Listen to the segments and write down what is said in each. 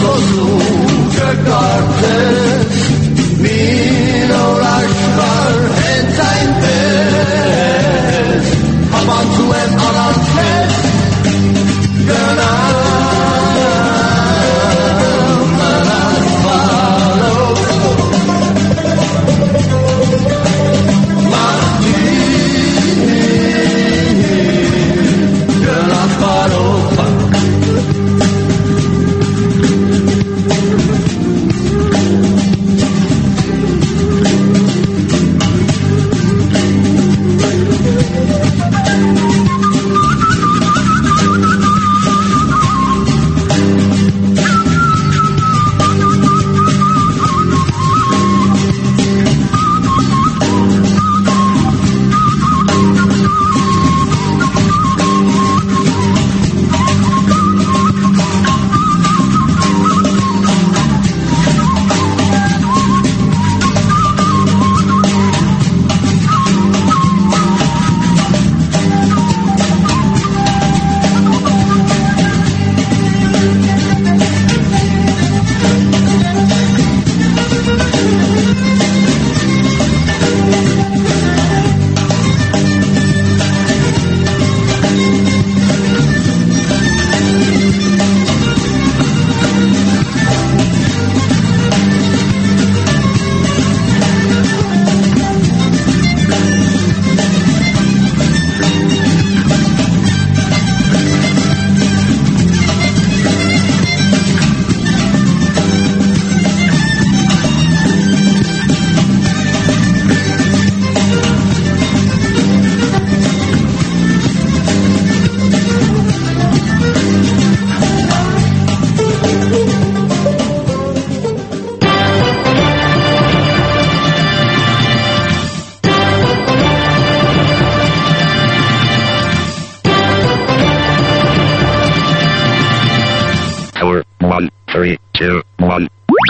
3, 2, 1.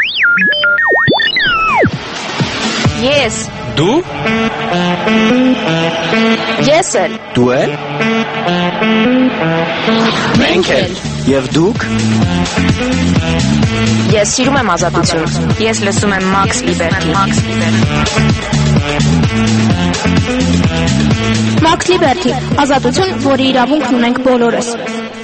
Ես Դու Ես էլ Դու էլ Մենք էլ Եվ դուք Ես սիրում եմ ազատություն Ես լսում եմ Max Liberty Max Liberty ազատություն, որի իրավունքն ունենք բոլորս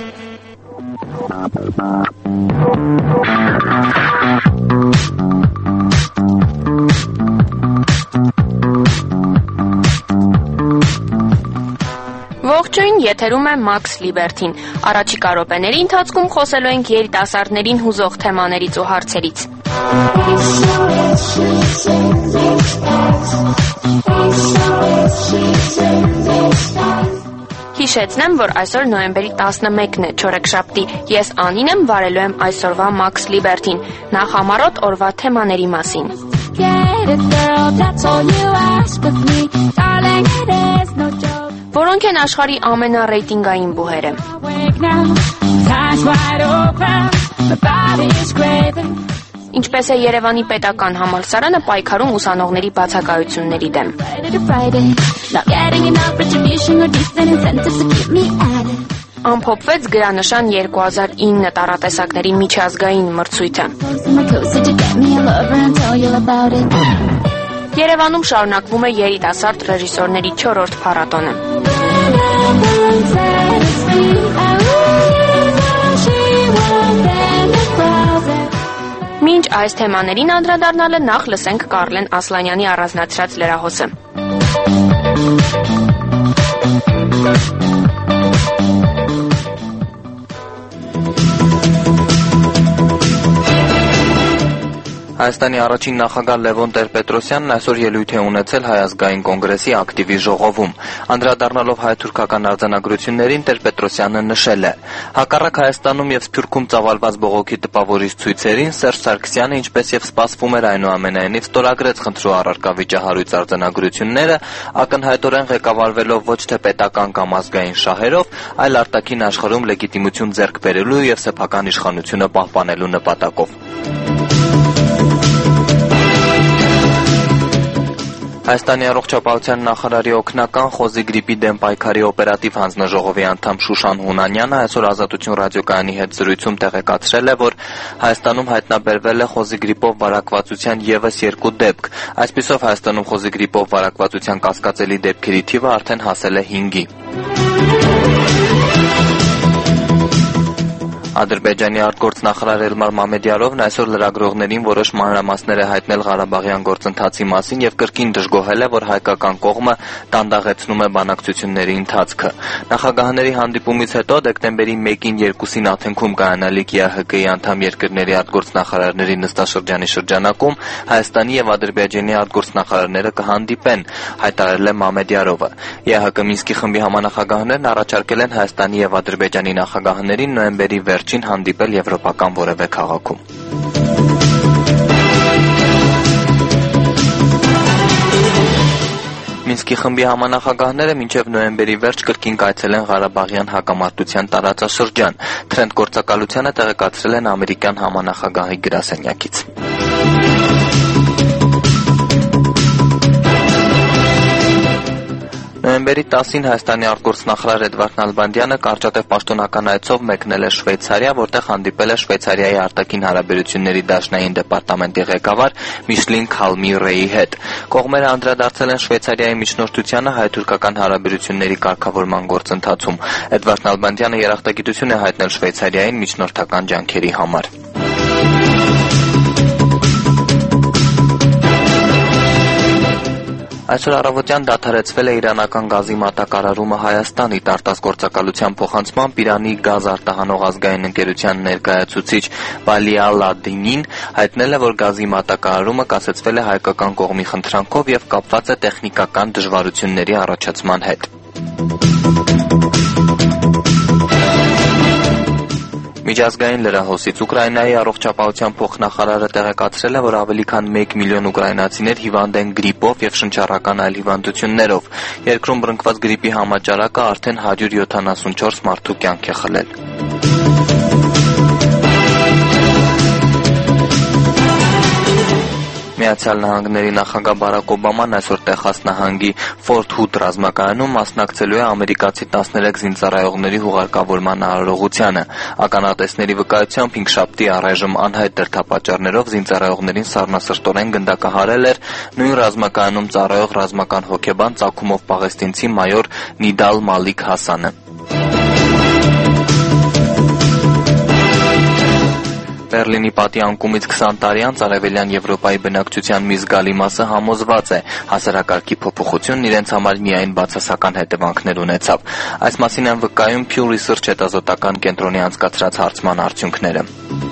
Ողջույն, եթերում է Max Liberty-ն։ Առաջիկա րոպեների ընթացքում խոսելու ենք երիտասարդներին հուզող թեմաներից ու հարցերից։ Հիշեցնեմ, որ այսօր նոյեմբերի 11-ն է, չորեքշաբթի։ Ես Անին եմ, վարելու եմ այսօրվա Max Liberty-ն։ Նախ համառոտ օրվա թեմաների մասին։ Որոնք են աշխարհի ամենառեյտինգային բուհերը։ Ինչպես է Երևանի պետական համալսարանը պայքարում ուսանողների բացակայությունների դեմ։ Ամփոփվեց գրանշան 2009 տառատեսակների միջազգային մրցույթը։ Երևանում շարունակվում է երիտասարդ ռեժիսորների 4-րդ փառատոնը։ Մինչ այս թեմաներին անդրադառնալը նախ լսենք Կարլեն Ասլանյանի առանձնացրած լրահոսը։ Հայաստանի առաջին նախագահ Լևոն Տեր-Պետրոսյանն այսօր ելույթ է ունեցել Հայ ազգային կոնգրեսի ակտիվի ժողովում։ Անդրադառնալով հայ-թուրքական արձանագրություններին Տեր-Պետրոսյանը նշել է. հակառակ Հայաստանում եւ Սփյուռքում ծավալված բողոքի տպավորիչ ցույցերին Սերժ Սարգսյանը, ինչպես եւ սպասվում էր, այնուամենայնիվ ստորագրեց խնդրու առարկա վիճահարույց արձանագրությունները, ակնհայտորեն ղեկավարվելով ոչ թե պետական կամ ազգային շահերով, այլ արտաքին աշխարհում լեգիտիմություն ձեռք բերելու եւ սեփական իշխանությունը պահպանելու նպատակով։ Հայաստանի առողջապահության նախարարի օգնական խոզի գրիպի դեմ պայքարի օպերատիվ հանձնաժողովի անդամ Շուշան Հունանյանը այսօր Ազատություն ռադիոկայանի հետ զրույցում տեղեկացրել է, որ Հայաստանում հայտնաբերվել է խոզի գրիպով վարակվածության ևս 2 դեպք։ Այսպիսով Հայաստանում խոզի գրիպով վարակվածության կասկածելի դեպքերի թիվը արդեն հասել է 5-ի։ Ադրբեջանի արտգործնախարար Էլմար Մամեդյարովն այսօր լրագրողներին որոշ մանրամասներ է հայտնել Ղարաբաղյան գործընթացի մասին եւ կրկին դժգոհել է, որ հայկական կողմը դանդաղեցնում է բանակցությունների ընթացքը։ Նախագահների հանդիպումից հետո դեկտեմբերի 1-ին 2-ին Աթենքում կայանալիք ԵԱՀԿ-ի անդամ երկրների արտգործնախարարների նստաշրջանի շրջանակում Հայաստանի եւ Ադրբեջանի արտգործնախարարները կհանդիպեն, հայտարարել է Մամեդյարովը։ ԵԱՀԿ Մինսկի խմբի համանախագահներն առաջարկել են Հայաստանի եւ Ադրբեջանի նախագահներին նոյեմբերի վերջին հանդիպել եվրոպական որևէ քաղաքում։ Մինսկի խմբի համանախագահները մինչև նոյեմբերի վերջ կրկին կայցելեն Ղարաբաղյան հակամարտության տարածաշրջան։ Թրենդ գործակալությանը տեղեկացրել են ամերիկյան համանախագահի գրասենյակից։ Նոյեմբերի 10-ին Հայաստանի արտգործնախարար Էդվարդ Նալբանդյանը կարճատև պաշտոնական այցով մեկնել է Շվեյցարիա, որտեղ հանդիպել է Շվեյցարիայի արտաքին հարաբերությունների դաշնային դեպարտամենտի ղեկավար Միշլին Քալմիրեի հետ։ Կողմերը անդրադարձել են Շվեյցարիայի միջնորդությանը հայ-թուրքական հարաբերությունների կարգավորման գործընթացում։ Էդվարդ Նալբանդյանը երախտագիտություն է հայտնել Շվեյցարիային միջնորդական ջանքերի համար։ Այսօր առավոտյան դադարեցվել է իրանական գազի մատակարարումը Հայաստանի արտգործնախարարության փոխանցմամբ Իրանի գազ արտահանող ազգային ընկերության ներկայացուցիչ Բալիալ Ադինին հայտնել է, որ գազի մատակարարումը կասեցվել է հայկական կողմի խնդրանքով եւ կապված է տեխնիկական դժվարությունների առաջացման հետ։ Միջազգային լրահոսից Ուկրաինայի առողջապահության փոխնախարարը տեղեկացրել է, որ ավելի քան 1 միլիոն ուկրաինացիներ հիվանդ են գրիպով եւ շնչառական այլ հիվանդություններով։ Երկրում բռնկված գրիպի համաճարակը արդեն 174 մարդու կյանք է խլել։ Միացյալ Նահանգների նախագահ Բարակ Օբաման այսօր Տեխաս նահանգի Ֆորթ Հուդ ռազմակայանում մասնակցելու է ամերիկացի 13 զինծառայողների հուղարկավորման արարողությանը։ Ականատեսների վկայությամբ հինգշաբթի առայժմ անհայտ դրդապատճառներով զինծառայողներին սառնասրտորեն գնդակահարել էր նույն ռազմակայանում ծառայող ռազմական հոգեբան ծագումով պաղեստինցի մայոր Նիդալ Մալիկ Հասանը։ Բերլինի պատի անկումից 20 տարի անց Արևելյան Եվրոպայի բնակչության մի զգալի մասը համոզված է, հասարակարգի փոփոխությունն իրենց համար միայն բացասական հետևանքներ ունեցավ։ Այս մասին են վկայում Pew Research հետազոտական կենտրոնի անցկացրած հարցման արդյունքները։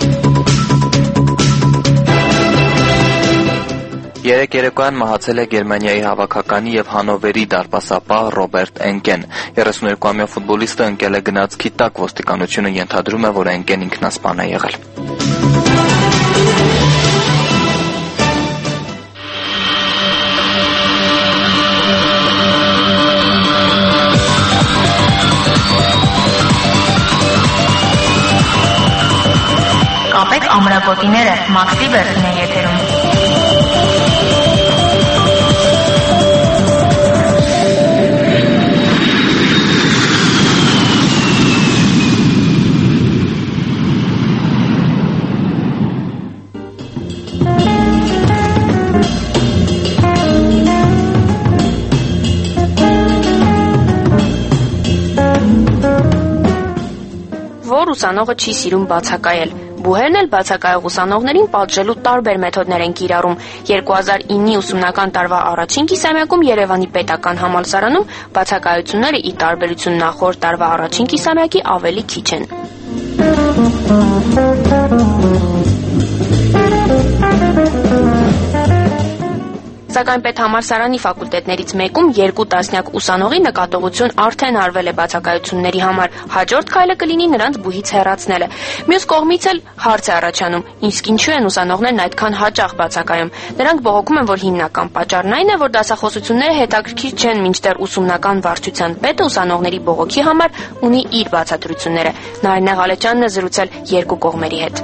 Երեկ երեկոյան մահացել է Գերմանիայի հավաքականի եւ Հանովերի դարպասապահ Ռոբերտ Էնկեն։ 32-ամյա ֆուտբոլիստը ընկել է գնացքի տակ, ոստիկանությունը ենթադրում է, որ Էնկեն ինքնասպան է եղել։ Կապեք ամրագոտիները, Մաքսի Բերդին է եթերում։ Որ ուսանողը չի սիրում բացակայել։ Բուհերն էլ բացակայող ուսանողներին պատժելու տարբեր մեթոդներ են կիրառում։ 2009-ի ուսումնական տարվա առաջին կիսամյակում Երևանի պետական համալսարանում բացակայությունները ի տարբերություն նախորդ տարվա առաջին կիսամյակի ավելի քիչ են։ Սակայն պետհամալսարանի ֆակուլտետներից մեկում 2 տասնյակ ուսանողի նկատողություն արդեն արվել է բացակայությունների համար։ Հաջորդ քայլը կլինի նրանց բուհից հեռացնելը։ Մյուս կողմից էլ հարց է առաջանում, իսկ ինչու են ուսանողներն այդքան հաճախ բացակայում։ Նրանք բողոքում են, որ հիմնական պատճառն այն է, որ դասախոսությունները հետաքրքիր չեն, մինչդեռ ուսումնական վարչության պետը ուսանողների բողոքի համար ունի իր բացատրությունները։ Նարինե Ղալեջյանն է զրուցել 2 կողմերի հետ։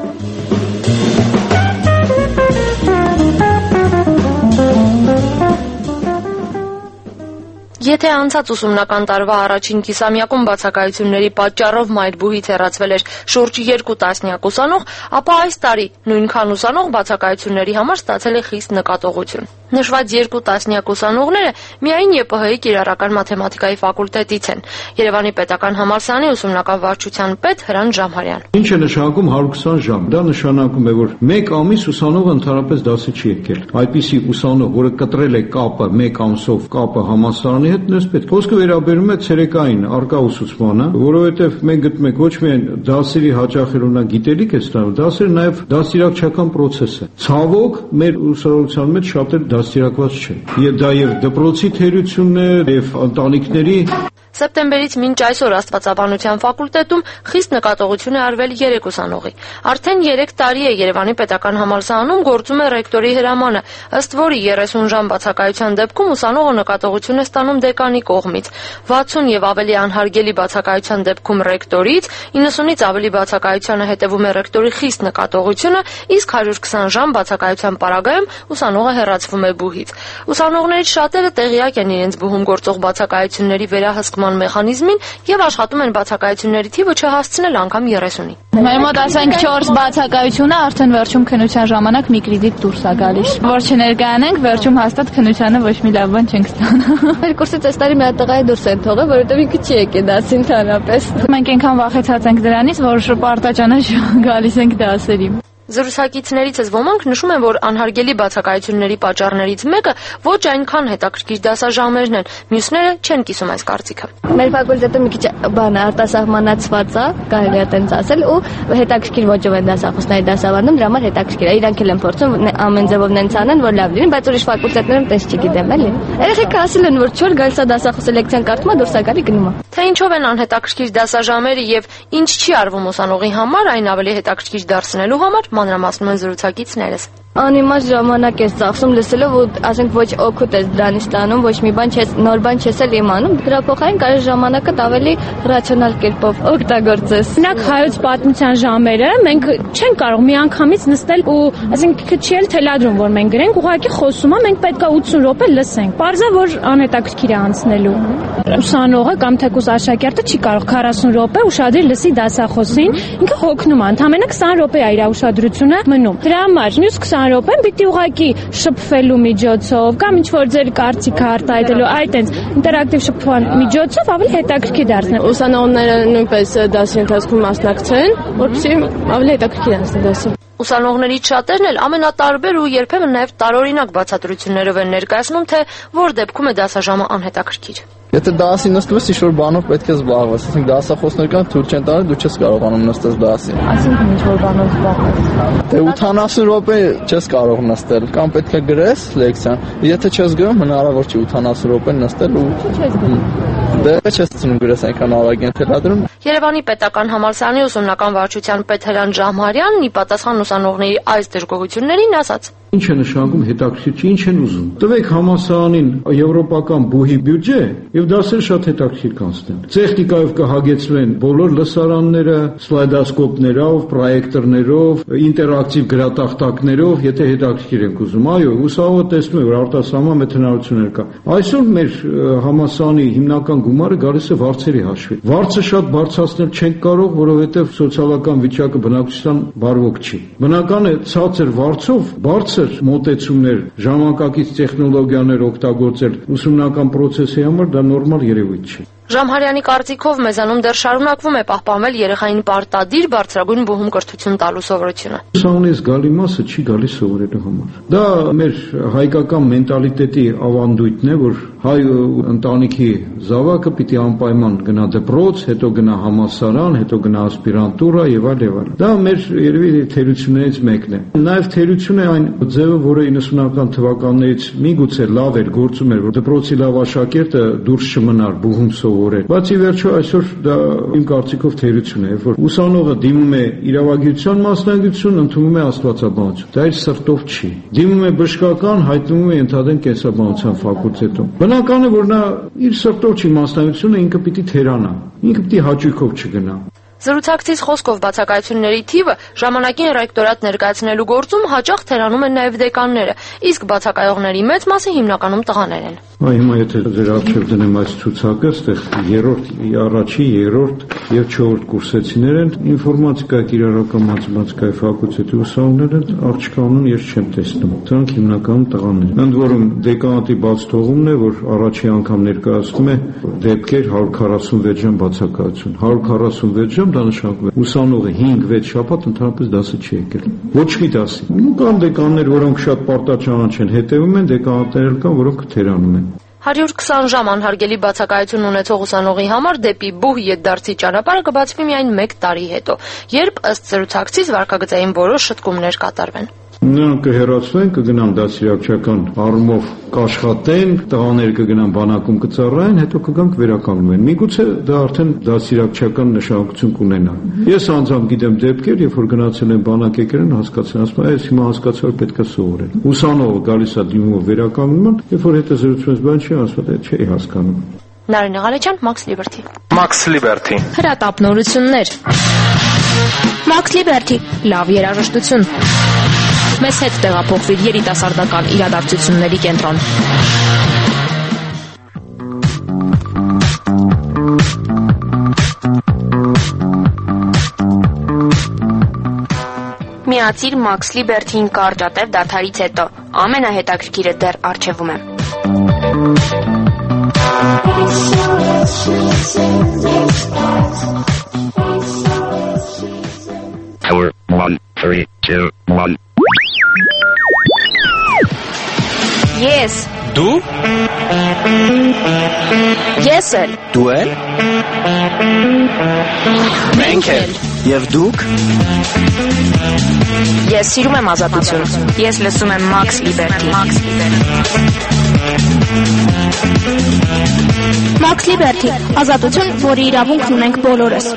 Եթե անցած ուսումնական տարվա առաջին կիսամյակում բացակայությունների պատճառով մայրբուհից հեռացվել էր շուրջ 2 տասնյակ ուսանող, ապա այս տարի նույնքան ուսանող բացակայությունների համար ստացել է խիստ նկատողություն։ Նշված 2 տասնյակ ուսանողները միայն ԵՊՀ-ի կիրառական մաթեմատիկայի ֆակուլտետից են։ Երևանի պետական համալսարանի ուսումնական վարչության պետ Հրանտ Ժամհարյան։ Ինչ է նշանակում 120 ժամ։ Դա նշանակում է, որ 1 ամիս ուսանողը ընդհանրապես դասի չի եկել։ Այդպիսի ուսանող, որը կտրել է կապը 1 ամսով կապը համալսարանի հետ, նույնպես պետք։ Խոսքը վերաբերում է ցերեկային արկա ուսուցմանը, որովհետև մենք գտնում ենք ոչ միայն դասերի հաճախելունա գիտելիք է ստանում, դասերը նաև դաստիարակչական process է։ Ցավոք, մեր ուսանողության մեջ շատերը դաստիարակված չեն։ Եվ դա եւ դպրոցի թերությունն է, եւ ընտանիքների Սեպտեմբերից մինչ այսօր Աստվածաբանության ֆակուլտետում խիստ նկատողություն է արվել 3 ուսանողի։ Արդեն 3 տարի է Երևանի պետական համալսարանում գործում է ռեկտորի հրամանը, ըստ որի 30 ժամ բացակայության դեպքում ուսանողը նկատողություն է ստանում դեկանի կողմից, 60 եւ ավելի անհարգելի բացակայության դեպքում ռեկտորից, 90-ից ավելի բացակայությանը հետևում է ռեկտորի խիստ նկատողությունը, իսկ 120 ժամ բացակայության պարագայում ուսանողը հեռացվում է բուհից։ Ուսանողներից շատերը տեղյակ են իրենց բուհում գործող բացակայությունների վերահսկման մեխանիզմին եւ աշխատում են բացակայությունների թիվը չհասցնել անգամ 30-ի։ Մեր մոտ ասենք 4 բացակայությունը արդեն վերջում քննության ժամանակ մի կրեդիտ դուրս է գալիս։ Որ չներկայանենք, վերջում հաստատ քննությանը ոչ մի լավ բան չենք ստանա։ Մեր կուրսից այս տարի մի հատ տղայի դուրս են թողել, որովհետեւ ինքը չի եկել դասի ընդհանրապես։ Մենք այնքան վախեցած ենք դրանից, որ պարտաճանաչ գալիս ենք դասերի։ Զրուցակիցներիցս ոմանք նշում են, որ անհարգելի բացակայությունների պատճառներից մեկը ոչ այնքան հետաքրքիր դասաժամերն են, մյուսները չեն կիսում այս կարծիքը։ Մեր ֆակուլտետը մի քիչ արտասահմանացված է, կարելի է տենց ասել, ու հետաքրքիր ոճով են դասախոսների դասավանդում, դրա համար հետաքրքիր է։ Իրանք էլ են փորձում ամեն ձևով նենց անեն, որ լավ լինի, բայց ուրիշ ֆակուլտետներում տես չգիտեմ, էլի։ Երեխեքը ասել են, որ չոր գալիս է դասախոսը լեկցիան կարդում է, դուրս է գալի գնում է։ Թե ինչով են անհետաքրքիր դասաժամերը եւ ինչ չի արվում ուսանողի համար, այն ավելի հետաքրքիր դարձնելու համար մանրամասնում են զրուցակիցներս։ Անիմաստ ժամանակ ես ծախսում լսելով ու ասենք ոչ օգուտ ես դրանից ստանում, ոչ մի բան չես, նոր բան չես էլ իմանում, դրա փոխարեն կարող ժամանակը ավելի ռացիոնալ կերպով օգտագործես։ Օրինակ հայոց պատմության ժամերը մենք չենք կարող միանգամից նստել ու ասենք քիչ էլ թելադրում, որ մենք գրենք, ուղղակի խոսում է, մենք պետք է 80 րոպե լսենք։ Պարզա որ անհետաքրքիր է անցնելու։ Ուսանողը կամ թեկուզ աշակերտը չի կարող 40 րոպե ուշադրի լսի դասախոսին, ինքը հոգնում է, ընդամենը 20 րոպե է իր ուշադրությունը մնում։ Դրա համար մյուս 20 րոպեն պիտի ուղղակի շփվելու միջոցով կամ ինչ որ ձեր կարծիքը արտահայտելու այդ այնց ինտերակտիվ շփման միջոցով ավելի հետաքրքիր դարձնել։ Ուսանողները նույնպես դասի ընթացքում մասնակցեն, որպեսզի ավելի հետաքրքիր դարձնի դասը։ Ուսանողներից շատերն էլ ամենատարբեր ու երբեմն նաև տարօրինակ բացատրություններով են ներկայացնում, թե որ դեպքում է դասաժամը անհետաքրքիր։ Եթե դասի նստում ես, ինչ-որ բանով պետք է զբաղվես, ասենք դասախոսներ կան, թույլ չեն տալի, դու չես կարողանում նստես դասի։ Այսինքն ինչ-որ բանով զբաղվես։ Դե 80 րոպե չես կարող նստել, կամ պետք է գրես լեկցիան։ Եթե չես գրում, հնարավոր չի 80 րոպե նստել ու չես գրում։ Դե չես ցնում գրես այնքան արագ են թելադրում։ Երևանի պետական համալսարանի ուսումնական վարչության պետ Հրանտ Ժամհարյանն ի պատասխան ուսանողների այս դժգոհություններին ասաց. Ինչ է նշանակում հետաքրքիր չի, ինչ են ուզում։ Տվեք համալսարանին եվրոպական բուհի բյուջե եւ դասերը շատ հետաքրքիր կանցնեն։ Տեխնիկայով կհագեցվեն բոլոր լսարանները, սլայդասկոպներով, պրոյեկտորներով, ինտերակտիվ գրատախտակներով, եթե հետաքրքիր ենք ուզում։ Այո, ուսանողը տեսնում է, որ արտասահման մեծ հնարավորություններ կա։ Այսօր մեր համալսարանի հիմնական գումարը գալիս է վարձերի հաշվին։ Վարձը շատ բարձրացնել չենք կարող, որովհետեւ սոցիալական վիճակը բնակչության բարվոք չի։ Բնական է ցածր վարձով բարձր մոտեցումներ, ժամանակակից տեխնոլոգիաներ օգտագործել ուսումնական process-ի համար դա նորմալ երևույթ չի։ Ժամհարյանի կարծիքով մեզանում դեռ շարունակվում է պահպանվել երեխային պարտադիր բարձրագույն բուհում կրթություն տալու սովորությունը։ Ուսանողի զգալի մասը չի գալիս սովորելու համար։ Դա մեր հայկական մենտալիտետի ավանդույթն է, որ հայ ընտանիքի զավակը պիտի անպայման գնա դպրոց, հետո գնա համալսարան, հետո գնա ասպիրանտուրա եւ այլ եւ այլ։ Դա մեր երևի թերություններից մեկն է։ Նաեւ թերություն է այն ձևը, որը 90-ական թվականներից միգուցե լավ էր գործում էր, որ դպրոցի լավ աշակերտը դուրս չմնար բուհում սովորել։ Բացի վերջո այսօր դա իմ կարծիքով թերություն է, որ ուսանողը դիմում է իրավագիտության մասնագիտություն, ընդունում է աստվածաբանություն։ Դա իր սրտով չի։ Դիմում է բժշկական, հայտնվում է ընդհանրեն կենսաբանության ֆակուլտետում։ Բնական է, որ նա իր սրտով չի մասնագիտությունը, ինքը պիտի թերանա, ինքը պիտի հաճույքով չգնա։ Զրուցակցից խոսքով բացակայությունների թիվը ժամանակին ռեկտորատ ներկայացնելու գործում հաճախ թերանում են նաև դեկանները, իսկ բացակայողների մեծ մասը հիմնականում տղաներ են։ Այ հիմա եթե ձեր առջև դնեմ այս ցուցակը, այստեղ առաջի, երրորդ եւ 4-րդ կուրսեցիներ են, ինֆորմատիկա, կիրառական մաթեմատիկայի ֆակուլտետի ուսանողները աղջկանուն ես չեմ տեսնում։ Դրանք հիմնականում տղաներ են։ Ընդ որում դեկանատի բաց թողումն է, որ առաջի անգամ ներկայացնում է դեպքեր 146 ժամ բացակայություն։ 146 ժամ դա նշանակում է ուսանողը 5-6 շաբաթ ընդհանրապես դասը չի եկել։ Ոչ մի դասի։ Կան դեկաններ, որոնք շատ պարտաճանաչ են, հետևում են, դեկանատներ կան, որոնք թերանում են։ 120 ժամ անհարգելի բացակայություն ունեցող ուսանողի համար դեպի բուհ ետդարձի ճանապարհը կբացվի միայն 1 տարի հետո, երբ ըստ զրուցակցից վարքագծային որոշ շտկումներ կատարվեն։ Նրանք կհեռացվեն, կգնան դասիրակչական առումով կաշխատեն, տղաները կգնան բանակում կծառայեն, հետո կգանք վերականգնվեն։ Միգուցե դա արդեն դասիրակչական նշանակություն կունենա։ Ես անձամբ գիտեմ դեպքեր, երբ որ գնացել են բանակ եկել են, հասկացան, ասում են, հիմա հասկացա, որ պետք է սովորել։ Ուսանողը գալիս է դիմումով վերականգնում, երբ որ հետո զրուցում ես, բան չի ասում, դա չի հասկանում։ Նարինե Ղալեջյան, Max Liberty։ Max Liberty։ Հրատապնորություններ։ Max Liberty։ Լավ երաժշտություն։ Մեզ հետ տեղափոխվիր երիտասարդական իրադարձությունների կենտրոն։ Միացիր Max Liberty-ին կարճատև դադարից հետո։ Ամենահետաքրքիրը դեռ առջևում է։ Tower 1, 3, 2, 1. Ես։ Դու։ Ես էլ։ Դու էլ։ Մենք էլ։ Եվ դուք։ Ես սիրում եմ ազատություն։ Ես լսում եմ Max Liberty։ Max Liberty, ազատություն, որի իրավունքն ունենք բոլորս։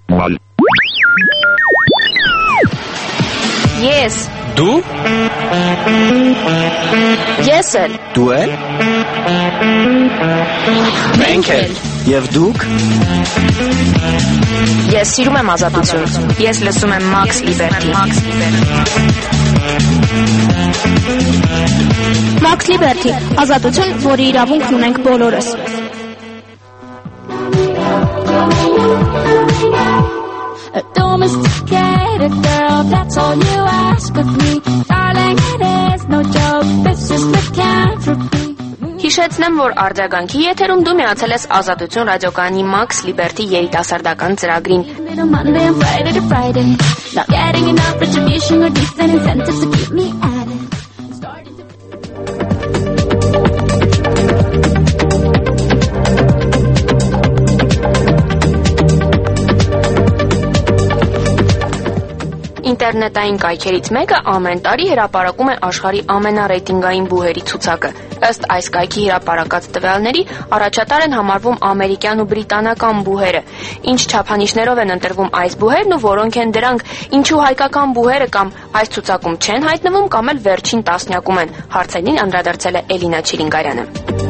1. Ես, Դու ես էլ, Դու էլ Մենք էլ Եվ դուք ես սիրում եմ ազատություն, ես լսում եմ Max Liberty։ Max Liberty, ազատություն, որի իրավունքն ունենք բոլորս։ A domesticated girl, that's all you ask of me. Darling, it is no joke, this is lycanthropy. Հիշեցնեմ, որ արձագանքի եթերում դու միացել ես Ազատություն ռադիոկայանի Max Liberty երիտասարդական ծրագրին։ Monday and Friday to Friday, not getting enough retribution or decent incentives to keep me at it. Ինտերնետային կայքերից մեկը ամեն տարի հրապարակում է աշխարհի ամենառեյտինգային բուհերի ցուցակը։ Ըստ այս կայքի հրապարակած տվյալների, առաջատար են համարվում ամերիկյան ու բրիտանական բուհերը։ Ինչ չափանիշներով են ընտրվում այս բուհերն ու որոնք են դրանք, ինչու հայկական բուհերը կամ այս ցուցակում չեն հայտնվում կամ էլ վերջին տասնյակում են։ Հարցերին անդրադարձել է Էլինա Չիլինգարյանը։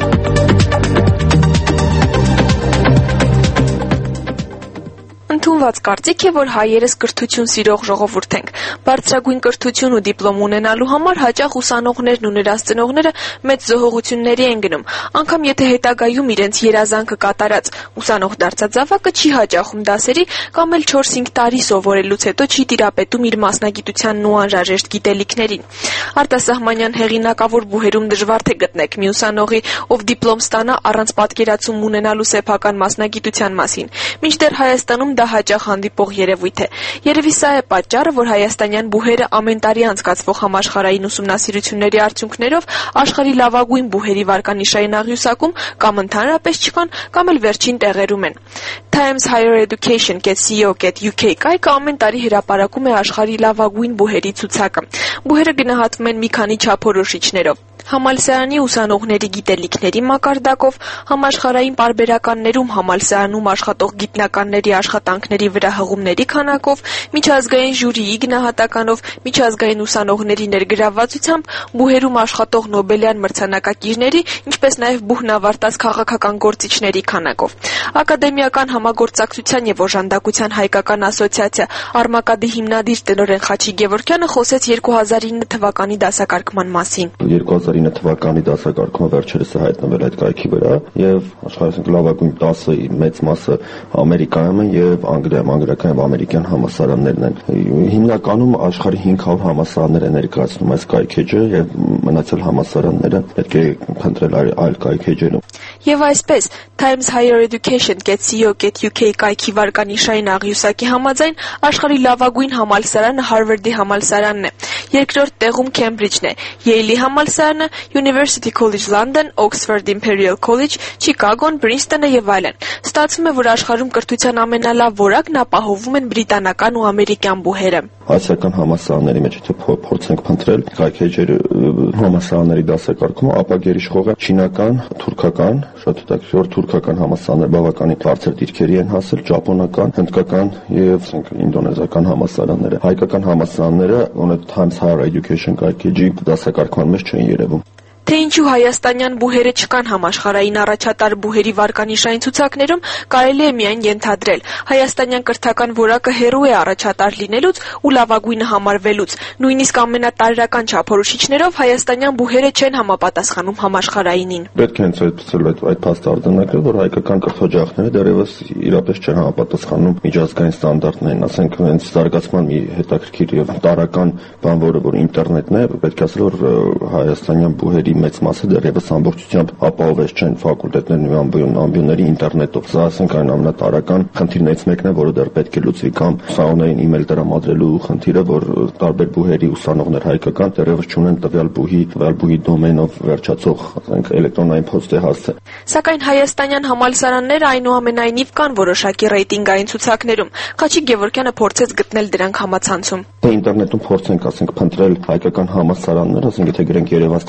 Ընդունված կարծիք է, որ հայերս կրթություն սիրող ժողովուրդ ենք։ Բարձրագույն կրթություն ու դիպլոմ ունենալու համար հաճախ ուսանողներն ու նրանց ծնողները մեծ զոհողությունների են գնում, անգամ եթե հետագայում իրենց երազանքը կատարած ուսանող դարձած զավակը չի հաճախում դասերի կամ էլ 4-5 տարի սովորելուց հետո չի տիրապետում իր մասնագիտությանն ու անհրաժեշտ գիտելիքներին։ Արտասահմանյան հեղինակավոր բուհերում դժվար թե գտնեք մի ուսանողի, ով դիպլոմ ստանա առանց պատկերացում ունենալու սեփական մասնագիտության մասին։ Մինչդեռ Հայաստանում դա հաճախ հանդիպող երևույթ է։ Երևի սա է պատճառը, որ հայաստանյան բուհերը ամեն տարի անցկացվող համաշխարհային ուսումնասիրությունների արդյունքներով աշխարհի լավագույն բուհերի վարկանիշային աղյուսակում կամ ընդհանրապես չկան, կամ էլ վերջին տեղերում են։ Times Higher Education.co.uk կայքը ամեն տարի հրապարակում է աշխարհի լավագույն բուհերի ցուցակը։ Բուհերը գնահատվում են մի քանի չափորոշիչներով։ Համալսարանի ուսանողների գիտելիքների մակարդակով, համաշխարհային պարբերականներում համալսարանում աշխատող գիտնականների աշխատանքների վրա հղումների քանակով, միջազգային ժյուրիի գնահատականով, միջազգային ուսանողների ներգրավվածությամբ, բուհերում աշխատող Նոբելյան մրցանակակիրների, ինչպես նաև բուհն ավարտած քաղաքական գործիչների քանակով։ Ակադեմիական համագործակցության եւ օժանդակության հայկական ասոցիացիա Արմակադի հիմնադիր տնօրեն Խաչի Գևորգյանը խոսեց 2009 թվականի դասակարգման մասին։ 2009 թվականի դասակարգումը վերջերս է հայտնվել այդ կայքի վրա եւ աշխարհի լավագույն 10-ի մեծ մասը Ամերիկայում են եւ Անգլիայում, անգլիական եւ ամերիկյան համալսարաններն են։ Հիմնականում աշխարհի 500 համալսարաններ են ներկայացնում այս կայքեջը եւ մնացել համալսարանները պետք է փնտրել այլ կայքեջերում։ Եվ այսպես Times Higher Education.co.uk կայքի վարկանիշային աղյուսակի համաձայն աշխարհի լավագույն համալսարանը Հարվարդի համալսարանն է։ Երկրորդ տեղում Քեմբրիջն է, Յեյլի համալսարանը, University College London, Oxford Imperial College, Chicago-ն, Princeton-ը եւ այլն։ Ստացվում է, որ աշխարհում կրթության ամենալավ որակն ապահովում են բրիտանական ու ամերիկյան բուհերը։ Ասիական համալսարանների մեջ եթե փորձենք փնտրել կայքեջերը համալսարանների դասակարգումը, ապա գերիշխողը չինական, թուրքական, շատ հետաքրքիր թուրքական համալսարաններ բավականին բարձր դիրքերի են հասել, ճապոնական, հնդկական եւ ինդոնեզիական համալսարանները։ Հայկական համալսարանները ունեն Times Higher Education կայքեջի դասակարգման մեջ չեն երևում։ Թե ինչու հայաստանյան բուհերը չկան համաշխարհային առաջատար բուհերի վարկանիշային ցուցակներում, կարելի է միայն ենթադրել։ Հայաստանյան կրթական որակը հեռու է առաջատար լինելուց ու լավագույնը համարվելուց։ Նույնիսկ ամենատարրական չափորոշիչներով հայաստանյան բուհերը չեն համապատասխանում համաշխարհայինին։ Պետք է հենց այդ փաստը արձանագրել, որ հայկական կրթօջախները դեռևս իրապես չեն համապատասխանում միջազգային ստանդարտներին, ասենք հենց զարգացման մի հետաքրքիր եւ տարրական բան, որ ինտերնետն է, պետք է ասել, որ հայաստանյան բուհերի մեծ մասը դեռևս ամբողջությամբ ապահովված չեն ֆակուլտետներն ու ամբիոնների ինտերնետով։ Սա ասենք այն ամենատարրական խնդիրներից մեկն է, որը դեռ պետք է լուծվի, կամ ուսանողներին իմեյլ տրամադրելու խնդիրը, որ տարբեր բուհերի ուսանողներ հայկական դեռևս չունեն տվյալ բուհի դոմենով վերջացող, ասենք էլեկտրոնային փոստի հասցե։ Սակայն հայաստանյան համալսարանները այնուամենայնիվ կան որոշակի ռեյտինգային ցուցակներում։ Խաչի Գևորգյանը փորձեց գտնել դրանք համացանցում։ Ինտերնետում փորձենք, ասենք, փնտրել հայկական համալսարաններ, ասենք, եթե գրենք Երևան State University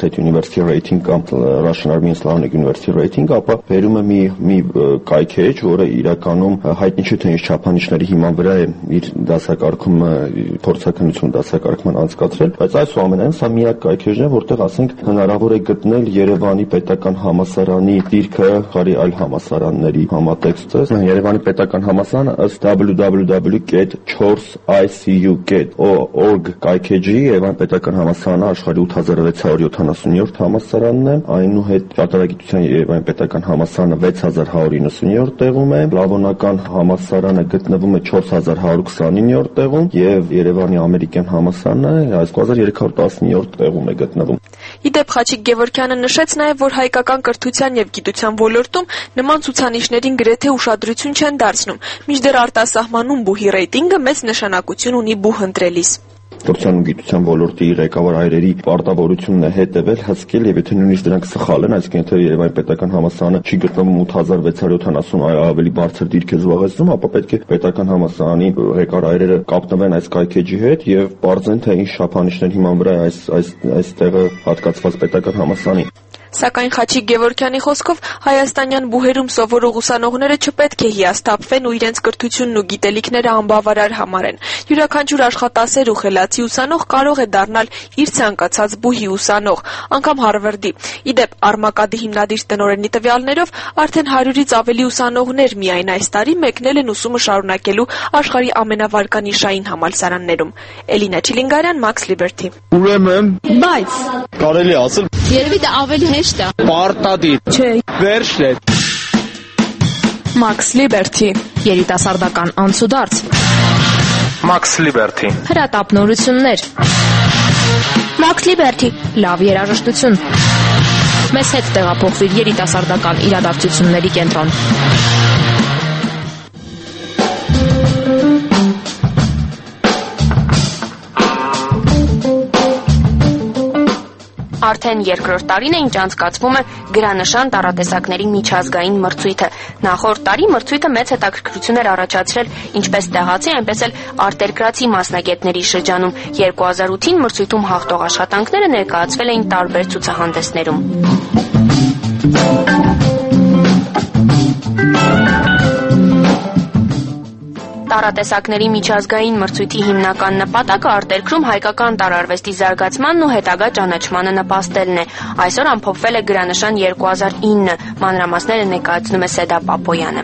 University Rating կամ Russian Army Islamic University Rating, ապա բերում է մի կայքեջ, որը իրականում հայտնի չէ թե ինչ չափանիշների հիման վրա է իր դասակարգումը, փորձաքննություն դասակարգման անցկացրել, բայց այսուամենայնիվ սա միակ կայքեջն է, որտեղ ասենք հնարավոր է գտնել Երևանի պետական համալսարանի դիրքը խարի այլ համալսարանների համատեքստը։ Երևանի պետական համալսարանը ըստ www.4icu.org կայքեջի Երևանի պետական համալսարանը աշխարհի 8670-րդ համալսարանն է, այնուհետ ճարտարագիտության Երևանի պետական համալսարանը 6190-րդ տեղում է, Լավոնական համալսարանը գտնվում է 4129-րդ տեղում եւ Երևանի ամերիկյան համալսարանը 2319-րդ տեղում է գտնվում։ Իդեպ Խաչիկ Գևորգյանը նշեց նաև, որ հայկական կրթության եւ գիտության ոլորտում նման ցուցանիշներին գրեթե ուշադրություն չեն դարձնում, մինչդեռ արտասահմանում բուհի ռեյտինգը մեծ նշանակություն ունի բուհ ընտրելիս։ Կրթության ու գիտության ոլորտի ղեկավար այրերի պարտավորությունն է հետևել, հսկել եւ եթե նույնիսկ դրանք սխալ են, այսինքն եթե Երևանի պետական համալսարանը չի գտնվում 8670 ավելի բարձր դիրք է զբաղեցնում, ապա պետք է պետական համալսարանի ղեկավար այրերը կապնվեն այս կայքեջի հետ եւ բարձեն թե ինչ շափանիշների հիման վրա այս տեղը հատկացված պետական համալսարանի։ Սակայն Խաչիկ Գևորգյանի խոսքով հայաստանյան բուհերում սովորող ուսանողները չպետք է հիասթափվեն ու իրենց կրթությունն ու գիտելիքները անբավարար համարեն։ Յուրաքանչյուր աշխատասեր ու խելացի ուսանող կարող է դառնալ իր ցանկացած բուհի ուսանող, անգամ Հարվարդի։ Իդեպ Արմակադի հիմնադիր տնօրենի տվյալներով արդեն 100-ից ավելի ուսանողներ միայն այս տարի մեկնել են ուսումը շարունակելու աշխարհի ամենավարկանիշային համալսարաններում։ Էլինա Չիլինգարյան, Max Liberty։ Ուրեմն, Բայց կարելի ասել, երևի դա ավելի հեշտ է։ Պարտադիր։ Չէ։ Վերջն է։ Max Liberty, երիտասարդական անցուդարձ։ Max Liberty, Հրատապնորություններ։ Max Liberty, Լավ երաժշտություն։ Մեզ հետ տեղափոխվիր երիտասարդական իրադարձությունների կենտրոն։ Արդեն երկրորդ տարին է, ինչ անցկացվում է գրանշան տառատեսակների միջազգային մրցույթը։ Նախորդ տարի մրցույթը մեծ հետաքրքրություն էր առաջացրել ինչպես տեղացի, այնպես էլ արտերկրացի մասնագետների շրջանում։ 2008-ին մրցույթում հաղթող աշխատանքները ներկայացվել էին տարբեր ցուցահանդեսներում։ Տառատեսակների միջազգային մրցույթի հիմնական նպատակը արտերկրում հայկական տարարվեստի զարգացմանն ու հետագա ճանաչմանը նպաստելն է։ Այսօր ամփոփվել է գրանշան 2009, մանրամասները ներկայացնում է Սեդա Պապոյանը։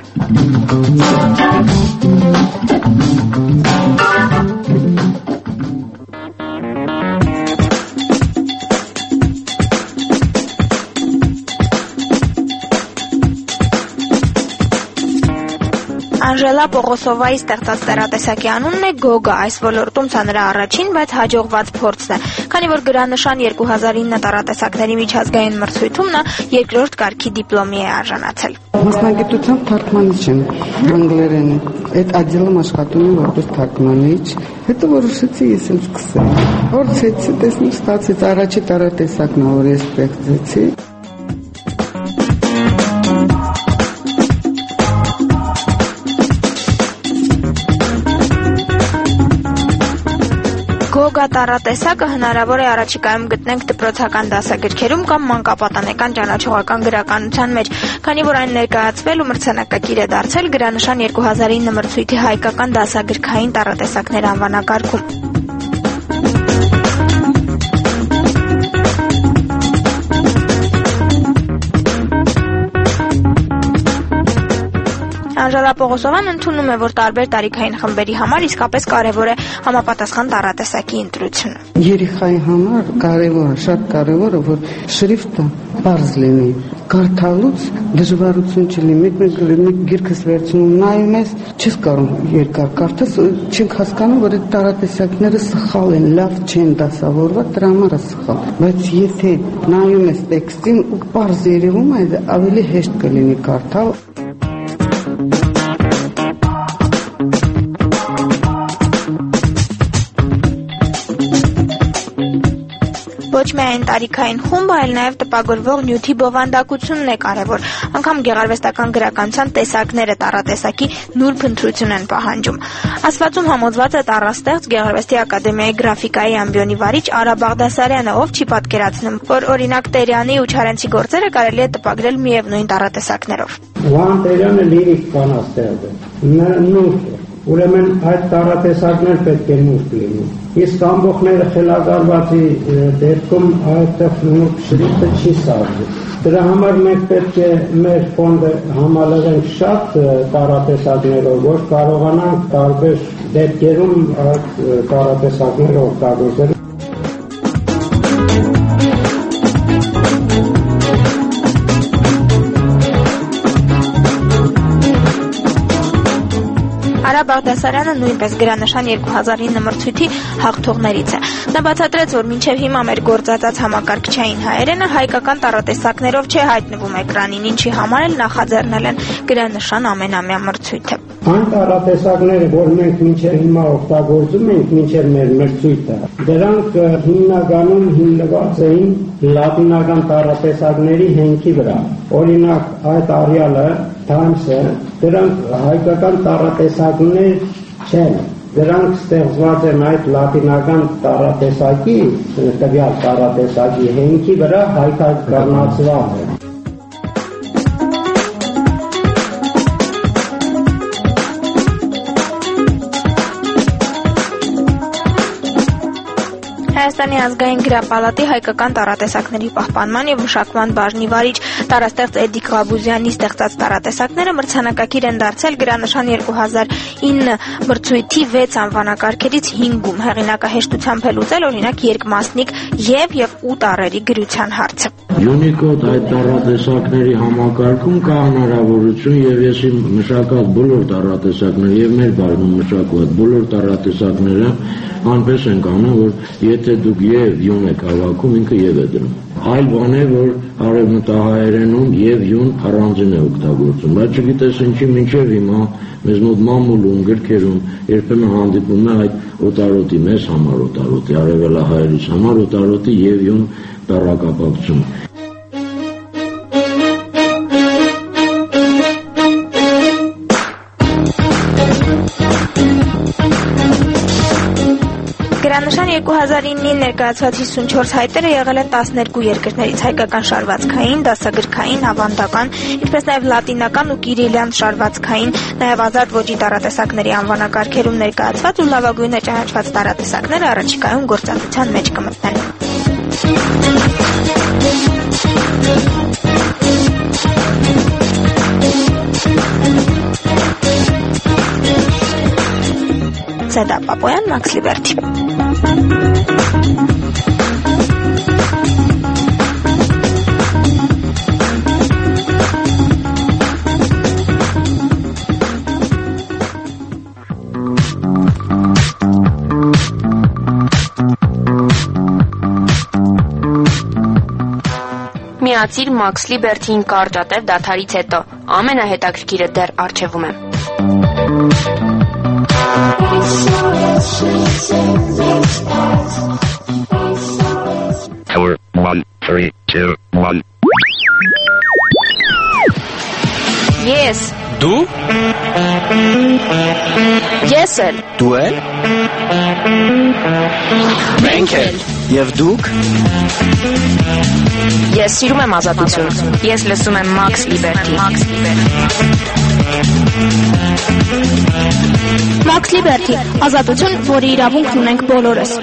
Անժելա Պողոսովայի ստեղծած տառատեսակի անունն է Գոգա, այս ոլորտում սա նրա առաջին, բայց հաջողված փորձն է։ Քանի որ գրանշան 2009 տառատեսակների միջազգային մրցույթում նա երկրորդ կարգի դիպլոմի է արժանացել։ Մասնագիտությամբ թարգմանիչ եմ, անգլերեն։ Այդ ադիլում աշխատում եմ որպես թարգմանիչ։ Հետո որոշեցի ես էլ սկսել։ Փորձեցի, տեսնում ստացեց առաջի տառատեսակն որ ես ստեղծեցի։ Գոգա տառատեսակը հնարավոր է առաջիկայում գտնենք դպրոցական դասագրքերում կամ մանկապատանեկան ճանաչողական գրականության մեջ, քանի որ այն ներկայացվել ու մրցանակակիր է դարձել գրանշան 2009 մրցույթի հայկական դասագրքային տառատեսակներ անվանակարգում։ Անժելա Պողոսովան ընդունում է, որ տարբեր տարիքային խմբերի համար իսկապես կարևոր է համապատասխան տառատեսակի ընտրությունը։ Երեխայի համար կարևոր է, շատ կարևոր է, որ շրիֆտը բարձ լինի, կարդալուց դժվարություն չլինի։ Մեկ գիրքս վերցնում նայում ես, չես կարող երկար կարդաս, չենք հասկանում, որ այդ տառատեսակները սխալ են, լավ չեն դասավորված, դրա համար է սխալ։ Բայց եթե նայում ես տեքստին ու բարձ երևում է, ավելի հեշտ կլինի կարդալ։ Ոչ ոչ միայն տարիքային խումբը, այլ նաև տպագրվող նյութի բովանդակությունն է կարևոր։ Անգամ գեղարվեստական գրականության տեսակները տառատեսակի նուրբ ընտրություն են պահանջում։ Ասվածում համոզված է տառաստեղծ Գեղարվեստի ակադեմիայի գրաֆիկայի ամբիոնի վարիչ Արա Բաղդասարյանը, ով չի պատկերացնում, որ օրինակ Տերյանի ու Չարենցի գործերը կարելի է տպագրել միևնույն տառատեսակներով։ Վահան Տերյանը լիրիկ բանաստեղծ է, նուրբ է, ուրեմն այդ տառատեսակներ պետք է նուրբ լինի։ Իսկ ամբողջները խելագարվածի դեպքում այդտեղ նուրբ շրիֆտը չի սարժի։ Դրա համար մենք պետք է մեր ֆոնդը համալրենք շատ տառատեսակներով, որ կարողանանք տարբեր դեպքերում այդ տառատեսակները օգտագործել։ Արա Բաղդասարյանը նույնպես գրանշան 2009 մրցույթի հաղթողներից է։ Նա բացատրեց, որ մինչև հիմա մեր գործածած համակարգչային հայերենը հայկական տառատեսակներով չէ հայտնվում էկրանին, ինչի համար էլ նախաձեռնել են գրանշան ամենամյա մրցույթը։ Այն տառատեսակները, որ մենք մինչև հիմա օգտագործում ենք մինչև մեր մրցույթը, դրանք հիմնականում հիմնված էին լատինական տառատեսակների հենքի վրա։ Օրինակ, այդ արյալը Times-ը, դրանք հայկական տառատեսակներ չեն, դրանք ստեղծված են այդ լատինական տառատեսակի, տվյալ տառատեսակի հենքի վրա հայկականացված են։ Հայաստանի ազգային գրապալատի հայկական տառատեսակների պահպանման եւ մշակման բաժնի վարիչ տարաստեղծ Էդիկ Ղաբուզյանի ստեղծած տառատեսակները մրցանակակիր են դարձել գրանշան 2009 մրցույթի 6 անվանակարգերից 5-ում։ Հեղինակահեշտությամբ է լուծել օրինակ երկմասնիկ եւ 8 տառերի գրության հարցը։ Unicode այդ տառատեսակների համակարգում կա հնարավորություն եւ ես իմ մշակած բոլոր տառատեսակները եւ մեր բաժնում մշակված բոլոր տառատեսակները անպես ենք անում, որ եթե դուք եւ յուն եք հավաքում, ինքը եւ է դնում։ Այլ բան է, որ արևմտահայերենում եւ յուն առանձին է օգտագործում։ Բայց չգիտես ինչի մինչեւ հիմա մեզ մոտ մամուլում գրքերում երբեմն հանդիպում է այդ օտարոտի, մեզ համար օտարոտի, արևելահայերից համար օտարոտի եւ յուն տառակապակցում։ Գրանշան 2009-ին ներկայացված 54 հայտերը եղել են 12 երկրներից՝ հայկական շարվածքային, դասագրքային, ավանդական, ինչպես նաև լատինական ու կիրիլյան շարվածքային, նաև ազատ ոճի տառատեսակների անվանակարգերում ներկայացված ու լավագույնը ճանաչված տառատեսակները առաջիկայում գործածության մեջ կմտնեն։ Սեդա Պապոյան, Մաքս Լիբերթի։ Միացիր Մաքս Լիբերթին կարճատև դադարից հետո։ Ամենահետաքրքիրը դեռ առջևում է։ Tower 1, 3, 2, 1. Ես։ Դու։ Ես էլ։ Դու էլ։ Մենք էլ։ Եվ դուք։ Ես սիրում եմ ազատություն։ Ես լսում եմ Մաքս Լիբերթի։ Մաքս Լիբերթի, ազատություն, որի իրավունքն ունենք բոլորս։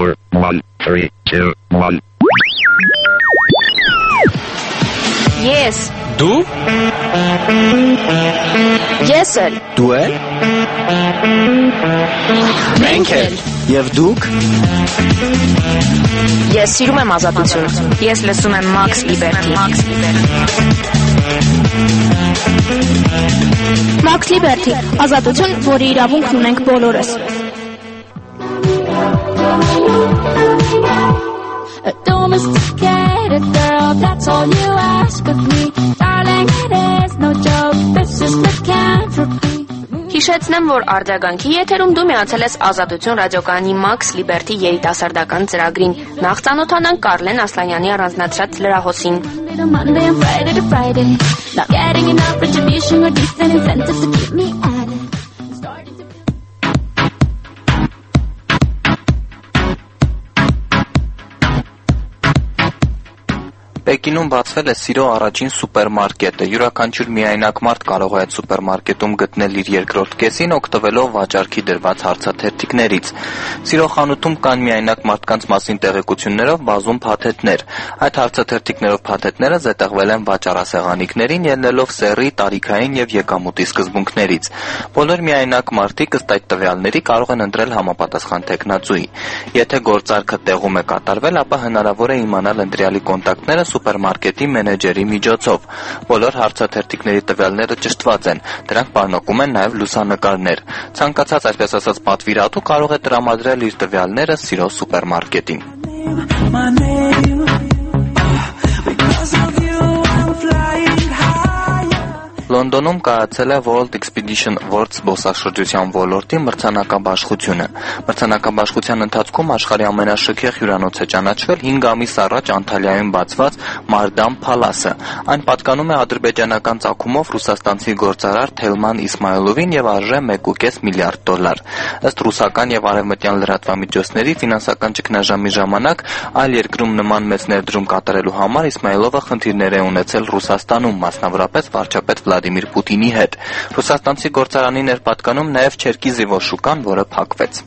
4, 1, 3, 2, 1. Yes. Դու Ես էլ Դու էլ Մենք էլ Եվ դուք Ես սիրում եմ ազատություն։ Ես լսում եմ Max Liberty։ Max Liberty, ազատություն, որի իրավունքն ունենք բոլորս։ A domesticated girl, that's all you ask of me. Darling, it is no joke, this is lycanthropy. Հիշեցնեմ, որ արձագանքի եթերում դու միացել ես Ազատություն ռադիոկայանի Max Liberty երիտասարդական ծրագրին։ Նախ ծանոթանանք Կարլեն Ասլանյանի առանձնացրած լրահոսին։ Monday and Friday to Friday, not getting enough retribution or decent incentives to keep me at it. Պեկինում բացվել է սիրո առաջին սուպերմարկետը։ Յուրաքանչյուր միայնակ մարդ կարող է այդ սուպերմարկետում գտնել իր երկրորդ կեսին, օգտվելով վաճառքի դրված հարցաթերթիկներից։ Սիրո խանութում կան միայնակ մարդկանց մասին տեղեկություններով բազում փաթեթներ։ Այդ հարցաթերթիկներով փաթեթները զետեղվել են վաճառասեղանիկներին, ելնելով սեռի, տարիքային եւ եկամուտի սկզբունքներից։ Բոլոր միայնակ մարդիկ ըստ այդ տվյալների կարող են ընտրել համապատասխան տեխնացուի։ Եթե գործարքը տեղում է կատարվել, ապա հնարավոր է իմանալ ընտրյալի կոնտակտները սուպերմարկետի մենեջերի միջոցով։ Բոլոր հարցաթերթիկների տվյալները ճշտված են, դրանք պարունակում են նաև լուսանկարներ։ Ցանկացած այսպես ասած պատվիրատու կարող է տրամադրել իր տվյալները սիրո սուպերմարկետին։ Լոնդոնում կայացել է World Expedition Awards զբոսաշրջության ոլորտի մրցանակաբաշխությունը։ Մրցանակաբաշխության ընթացքում աշխարհի ամենաշքեղ հյուրանոց է ճանաչվել 5 ամիս առաջ Անտալիայում բացված Մարդան Փալասը։ Այն պատկանում է ադրբեջանական ծագումով ռուսաստանցի գործարար Թելման Իսմայլովին եւ արժե $1.5 միլիարդ։ Ըստ ռուսական եւ արևմտյան լրատվամիջոցների ֆինանսական ճգնաժամի ժամանակ այլ երկրում նման մեծ ներդրում կատարելու համար Իսմայլովը խնդիրներ է ունեցել Ռուսաստանում, մասնավորապես վարչապետ Վլադիմիր Պուտինի հետ։ Ռուսաստանցի գործարանին էր պատկանում նաև Չերկիզիվո շուկան, որը փակվեց։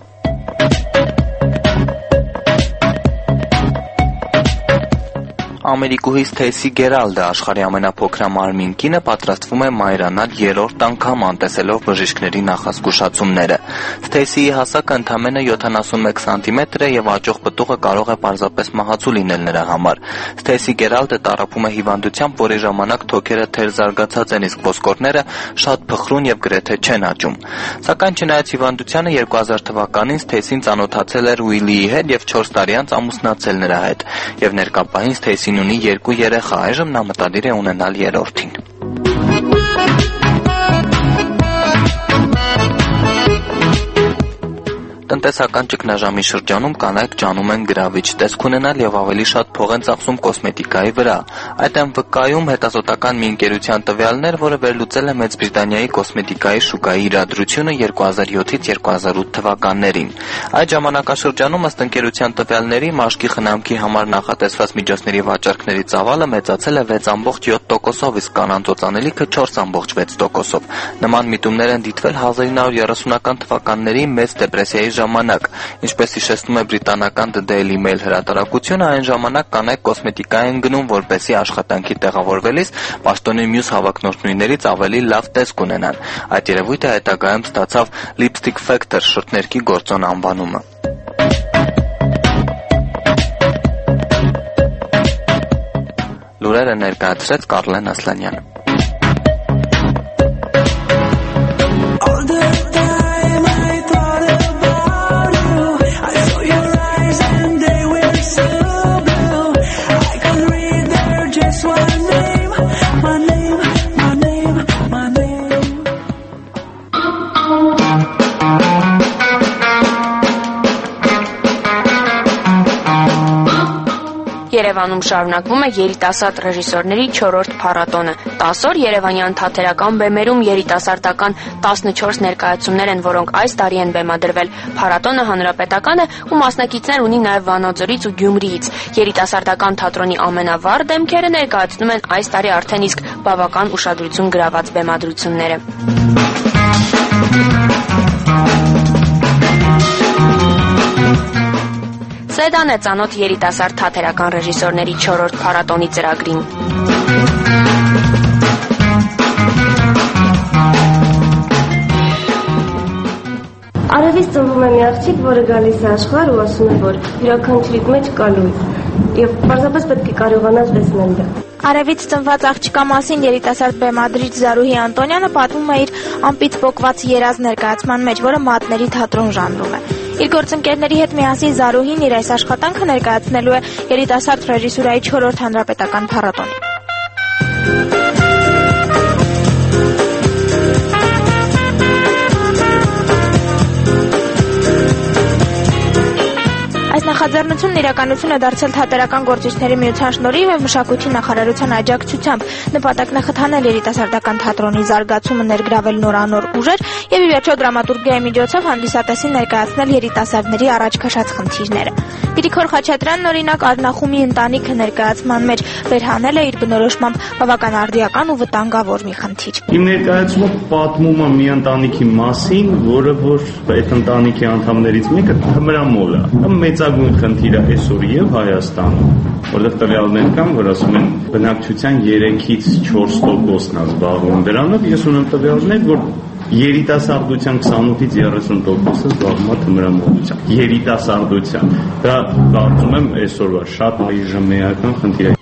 Ամերիկուհի Սթեյսի Գերալդը, աշխարհի ամենափոքրամարմին կինը, պատրաստվում է մայրանալ երրորդ անգամ անտեսելով բժիշկների նախազգուշացումները։ Սթեյսիի հասակը ընդամենը 71 սանտիմետր է եւ աճող պտուղը կարող է պարզապես մահացու լինել նրա համար։ Սթեյսի Գերալդը տառապում է հիվանդությամբ, որի ժամանակ թոքերը թեր զարգացած են, իսկ ոսկորները շատ փխրուն եւ գրեթե չեն աճում։ Սակայն չնայած հիվանդությանը 2000 թվականին Սթեյսին ծանոթացել էր Ուիլիի հետ եւ 4 տարի անց ամուսնացել նրա հետ։ Եվ ներկապահին Սթեյսին ունի 2 երեխա, այժմ նա մտադիր է ունենալ երրորդին։ Տնտեսական ճգնաժամի շրջանում կանայք ջանում են գրավիչ տեսք ունենալ եւ ավելի շատ փող են ծախսում կոսմետիկայի վրա։ Այդ են վկայում հետազոտական մի ընկերության տվյալներ, որը վերլուծել է Մեծ Բրիտանիայի կոսմետիկայի շուկայի իրադրությունը 2007-ից 2008 թվականներին։ Այդ ժամանակաշրջանում ըստ ընկերության տվյալների մաշկի խնամքի համար նախատեսված միջոցների վաճառքների ծավալը մեծացել է 6.7%, իսկ կանանց օծանելիքը 4.6%։ Նման միտումներ են դիտվել 1930-ական թվականների մեծ դեպրեսիայի ժամանակ, ինչպես հիշեցնում է բրիտանական The Daily Mail հրատարակությունը, այն ժամանակ կանայք կոսմետիկա են գնում, որպեսզի աշխատանքի տեղավորվելիս պաշտոնի մյուս հավակնորդներից ավելի լավ տեսք ունենան։ Այդ երևույթը հետագայում ստացավ Lipstick Factor շրթներքի գործոն անվանումը։ Լուրերը ներկայացրեց Կարլեն Ասլանյանը։ Երևանում շարունակվում է երիտասարդ ռեժիսորների 4-րդ փառատոնը։ 10 օր երևանյան թատերական բեմերում երիտասարդական 14 ներկայացումներ են, որոնք այս տարի են բեմադրվել։ Փառատոնը հանրապետական է ու մասնակիցներ ունի նաև Վանաձորից ու Գյումրիից։ Երիտասարդական թատրոնի ամենավառ դեմքերը ներկայացնում են այս տարի արդեն իսկ բավական ուշադրություն գրաված բեմադրությունները։ Զեդան է ծանոթ երիտասարդ թատերական ռեժիսորների 4-րդ փառատոնի ծրագրին։ Արևից ծնվում է մի աղջիկ, որը գալիս է աշխարհ ու ասում է, որ յուրաքանչյուրի մեջ կա լույս, եւ պարզապես պետք է կարողանաս տեսնել դա։ Արևից ծնված աղջկա մասին երիտասարդ բեմադրիչ Զարուհի Անտոնյանը պատմում է իր ամպից պոկված երազ ներկայացման մեջ, որը մատների թատրոն ժանրում է։ Իր գործընկերների հետ միասին Զարուհին իր այս աշխատանքը ներկայացնելու է երիտասարդ ռեժիսուրայի 4-րդ հանրապետական փառատոնին։ Այս նախաձեռնությունն իրականություն է դարձել Թատերական գործիչների միության շնորհիվ եւ Մշակույթի նախարարության աջակցությամբ, նպատակն է խթանել երիտասարդական թատրոնի զարգացումը, ներգրավել նորանոր ուժեր եւ ի վերջո դրամատուրգիայի միջոցով հանդիսատեսին ներկայացնել երիտասարդների առաջ քաշած խնդիրները։ Իրիքոր Խաչատրյանն օրինակ Արնախումի ընտանիքը ներկայացման մեջ վերհանել է իր բնորոշմամբ բավական արդիական ու վտանգավոր մի խնդիր։ Իմ ներկայացումը պատմում է մի ընտանիքի մասին, որը որ այդ ընտանիքի անդամներից մեկը թմրամոլ է։ Մեծագույն խնդիրը այսօր եւ Հայաստանում, որտեղ տվյալներ կան, որ ասում են բնակչության 3-ից 4%-ն է զբաղվում դրանով, ես ունեմ տվյալներ, որ երիտասարդության 28-ից 30%-ը զբաղվում է թմրամոլությամբ։ Երիտասարդության։ Դա կարծում եմ այսօրվա շատ այժմեական խնդիր է։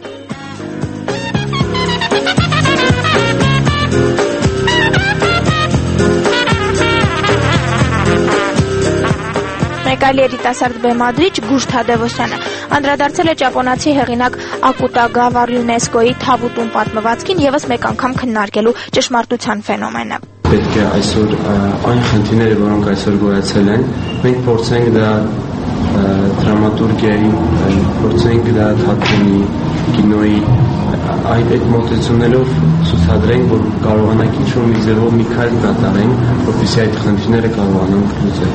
Այլ երիտասարդ բեմադրիչ Գուշ Թադևոսյանը անդրադարձել է ճապոնացի հեղինակ Ակուտագավա Ռյունեսկոյի Թավուտուն պատմվածքին եւս մեկ անգամ քննարկելու ճշմարտության ֆենոմենը։ Պետք է այսօր այն խնդիրները, որոնք այսօր գոյացել են, մենք փորձենք դա դրամատուրգիայի, փորձենք դա թատրոնի, կինոյի այդ մոտեցումներով ցուցադրենք, որ կարողանանք ինչ-որ մի ձևով մի քայլ կատարենք, որպեսզի այդ խնդիրները կարողանանք լուծել։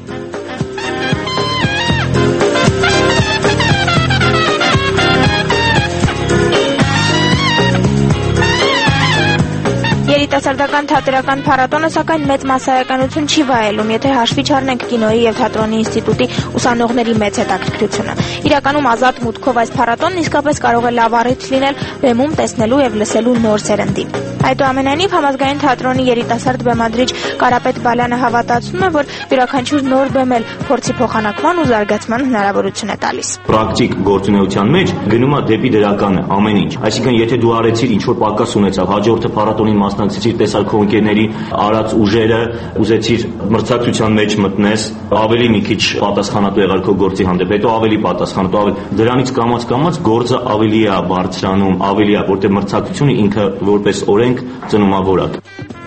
Երիտասարդական թատերական փառատոնը սակայն մեծ մասսայականություն չի վայելում, եթե հաշվի չառնենք կինոյի եւ թատրոնի ինստիտուտի ուսանողների մեծ հետաքրքրությունը։ Իրականում ազատ մուտքով այս փառատոնն իսկապես կարող է լավ առիթ լինել բեմում տեսնելու եւ լսելու նոր սերնդին։ Այդուամենայնիվ համազգային թատրոնի երիտասարդ բեմադրիչ Կարապետ Բալյանը հավատացնում է, որ յուրաքանչյուր նոր բեմ էլ փորձի փոխանակման ու զարգացման հնարավորություն է տալիս։ Պրակտիկ գործունեության մեջ գնում է դեպի դրականը ամեն ինչ։ Այսինքն, եթե դու արեցիր ինչ որ պակաս ունեցավ, հաջորդը փառատոնին մասնակցեցիր, տեսար քո ընկերների արած ուժերը, ուզեցիր մրցակցության մեջ մտնես, ավելի մի քիչ պատասխանատու եղար քո գործի հանդեպ, հետո ավելի պատասխանատու, ավելի դրանից կամաց գործը ավելի է բարձրանում, ավելի է, որտեղ մրցակցությունը ինքը որպես օրենք ծնում է որակ։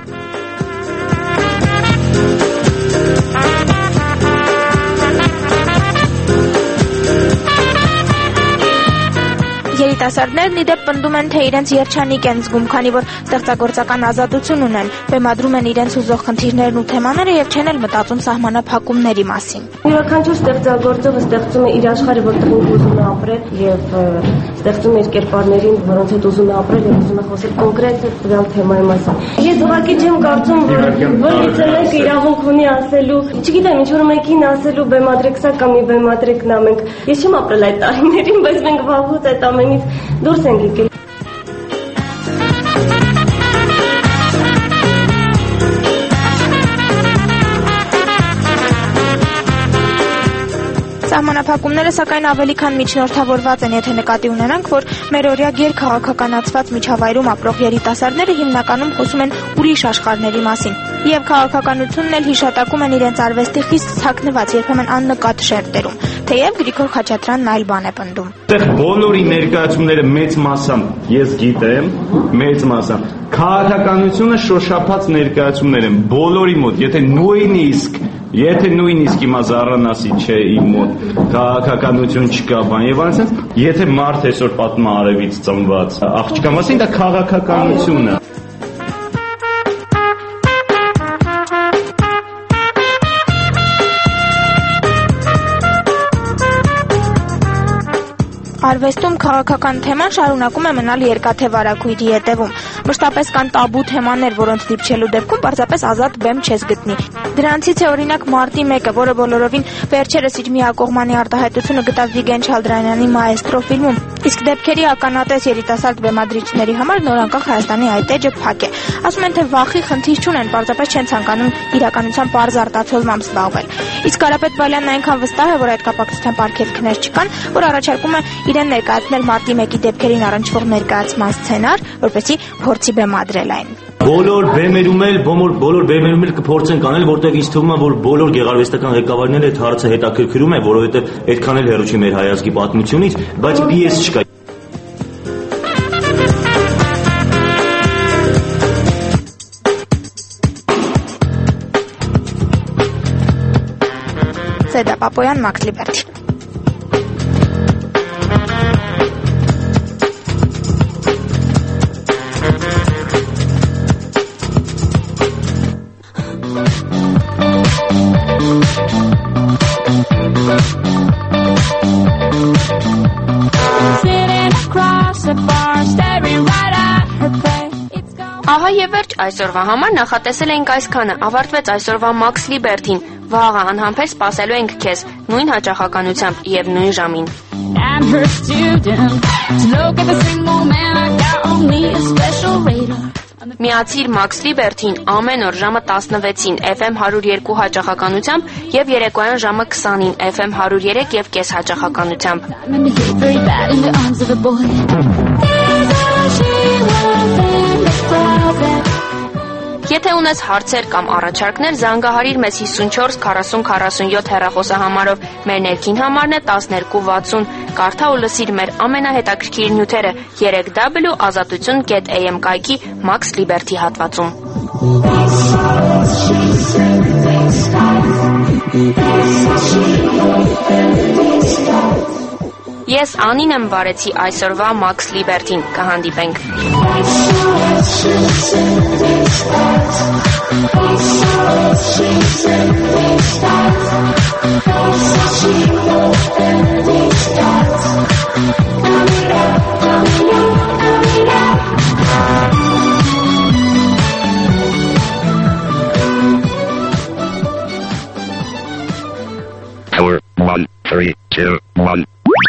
Երիտասարդներն ի դեպ պնդում են, թե իրենց երջանիկ են զգում, քանի որ ստեղծագործական ազատություն ունեն, բեմադրում են իրենց ուզող խնդիրներն ու թեմաները եւ չեն էլ մտածում սահմանափակումների մասին։ Յուրաքանչյուր ստեղծագործողը ստեղծում է իր աշխարհը, որտեղ ինքը ուզում է ապրել եւ ստեղծում է իր կերպարներին, որոնց հետ ուզում է ապրել եւ ուզում է խոսել կոնկրետ տվյալ թեմայի մասին։ Ես ուղղակի չեմ կարծում, որ մի ցելենք իրավունք ունի ասելու, չգիտեմ, ինչ որ մեկին ասելու բեմադրեք սա կամ մի բեմադրեք նա մենք։ Ես չեմ ապրել այդ տարիներին, բայց մենք վաղուց այդ ամենից դուրս ենք եկել։ Սահմանափակումները սակայն ավելի քան միջնորդավորված են, եթե նկատի ունենանք, որ մերօրյա գերքաղաքականացված միջավայրում ապրող երիտասարդները հիմնականում խոսում են ուրիշ աշխարհների մասին, եւ քաղաքականությունն էլ հիշատակում են իրենց արվեստի խիստ թաքնված, երբեմն աննկատ շերտերում, թեև Գրիգոր Խաչատրյանն այլ բան է պնդում։ Այդտեղ բոլորի ներկայացումները մեծ մասամբ ես գիտեմ, մեծ մասամբ քաղաքականությունը շոշափած ներկայացումներ են բոլորի մոտ, եթե նույնիսկ հիմա Զառանասի չէ իմ մոտ քաղաքականություն չկա բան եւ այնպես, եթե մարդ այսօր պատմում է արևից ծնված աղջկա մասին, դա քաղաքականություն է։ Արվեստում քաղաքական թեման շարունակում է մնալ երկաթե վարագույրի հետևում։ Մշտապես կան տաբու թեմաներ, որոնց դիպչելու դեպքում պարզապես ազատ բեմ չես գտնի։ Դրանցից է օրինակ մարտի 1-ը, որը բոլորովին վերջերս իր միակողմանի արտահայտությունը գտավ Վիգեն Չալդրանյանի Մաեստրո ֆիլմում, իսկ դեպքերի ականատես երիտասարդ բեմադրիչների համար նորանկախ Հայաստանի այդ էջը փակ է։ Ասում են, թե վախի խնդիր չունեն, պարզապես չեն ցանկանում իրականության պարզ արտացոլմամբ զբաղվել։ Իսկ Կարապետ Բալյանն այնքան վստահ է, որ այդ կապակցությամբ արգելքներ չկան, որ առաջարկում է իրեն ներկայացնել մարտի 1-ի դեպքերին առնչվող ներկայացման սցենար, որպեսզի փորձի բեմադրել այն։ Բոլոր բեմերում էլ կփորձենք անել, որտեղ ինձ թվում է, որ բոլոր գեղարվեստական ղեկավարները այդ հարցը հետաքրքրում է, որովհետև այդքան էլ հեռու չի մեր հայազգի պատմությունից, բայց պիես չկա։ Սեդա Պապոյան, Մաքս Լիբերթի։ Ահա եւ վերջ այսօրվա համար նախատեսել ենք այսքանը։ Ավարտվեց այսօրվա Մաքս Լիբերթին։ Վաղը անհամբեր սպասելու ենք քեզ նույն հաճախականությամբ եւ նույն ժամին։ Միացիր Մաքս Լիբերթին ամեն օր ժամը 16-ին FM 102 հաճախականությամբ եւ երեկոյան ժամը 20-ին FM 103 եւ կես հաճախականությամբ։ Եթե ունես հարցեր կամ առաջարկներ, զանգահարիր մեզ 54 40 47 հեռախոսահամարով։ Մեր ներքին համարն է 1260։ Կարդա ու լսիր մեր ամենահետաքրքիր նյութերը 3w.azatutun.am կայքի Մաքս Լիբերթի հատվածում։ Ես Անին եմ վարեցի այսօրվա Մաքս Լիբերթին։ Կհանդիպենք։ Power 1, 3, 2, 1.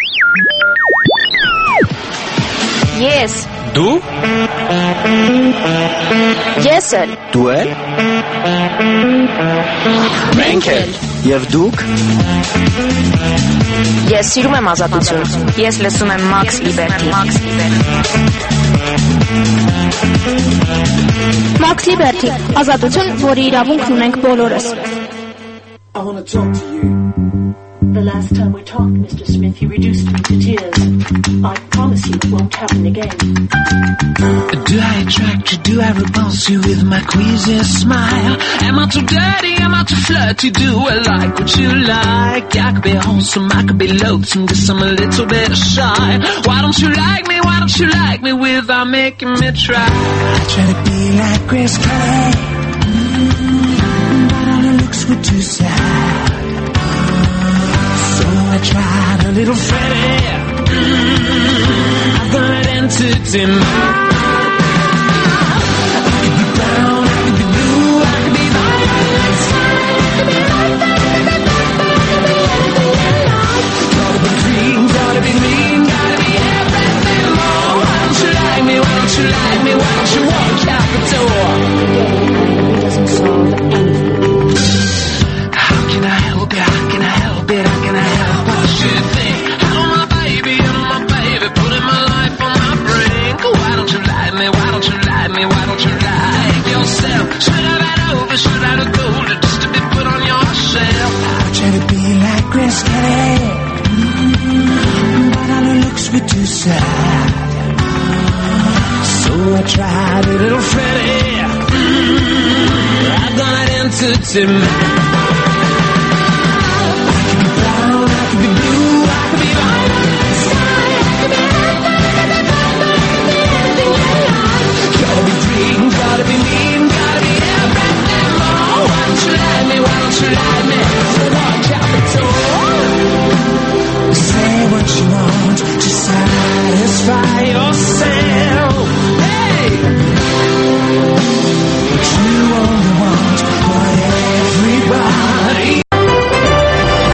Ես Դու Ես էլ Դու էլ Մենք էլ Եվ դուք Ես սիրում եմ ազատություն։ Ես լսում եմ Մաքս Լիբերթի։ Մաքս Լիբերթի, ազատություն, որի իրավունքն ունենք բոլորս։ I want to talk to you. The last time we talked, Mr. Smith, you reduced me to tears. I promise you it won't happen again. Do I attract you? Do I repulse you with my queasy smile? Am I too dirty? Am I too flirty? Do I like what you like? I could be wholesome, I could be loathsome, guess I'm a little bit shy. Why don't you like me? Why don't you like me without making me try? I try to be like Grace Kelly, but all her looks were too sad. So I tried a little Freddie. I've got entity mind. I could be brown, I could be blue, I could be violent. Gotta be green, gotta be mean, gotta be everything more. Why don't you like me? Why don't you like me? Why don't you walk out the door? It doesn't solve anything. How can I help it? How can I help it? How can I help what you think? Hello my baby, putting my life on my brink. Why don't you like me? Why don't you like me? Why don't you like yourself? Should I have over? Should I have gold just to be put on your shelf? I try to be like Grace Kelly, but all her looks were too sad. So I tried a little Freddie. I've got an entity mind.